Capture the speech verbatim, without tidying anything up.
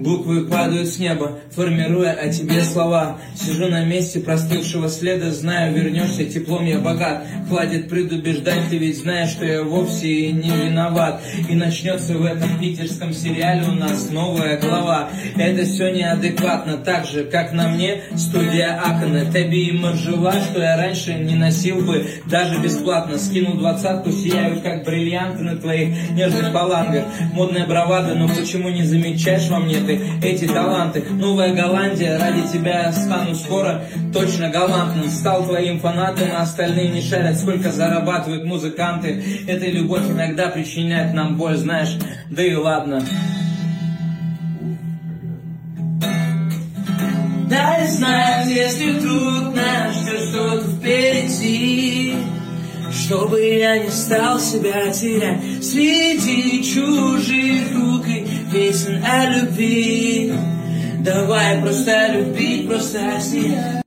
Буквы падают с неба, формируя о тебе слова. Сижу на месте простывшего следа, знаю, вернешься, теплом я богат. Хватит предубеждать, ты ведь знаешь, что я вовсе и не виноват. И начнется в этом питерском сериале у нас новая глава. Это все неадекватно, так же, как на мне студия Акана. Тебе и моржева, что я раньше не носил бы даже бесплатно. Скинул двадцатку, сияю, как бриллианты на твоих нежных палангах. Модная бравада, но почему не замечаешь во мне ты эти таланты? Новая Голландия, ради тебя стану скоро точно галантным. Стал твоим фанатом, а остальные не шарят, сколько зарабатывают музыканты. Эта любовь иногда причиняет нам боль, знаешь, да и ладно. Дай знать, если вдруг нас ждет что-то впереди, чтобы я не стал себя терять среди чужих рук и песен о любви. Давай просто любить, просто снять.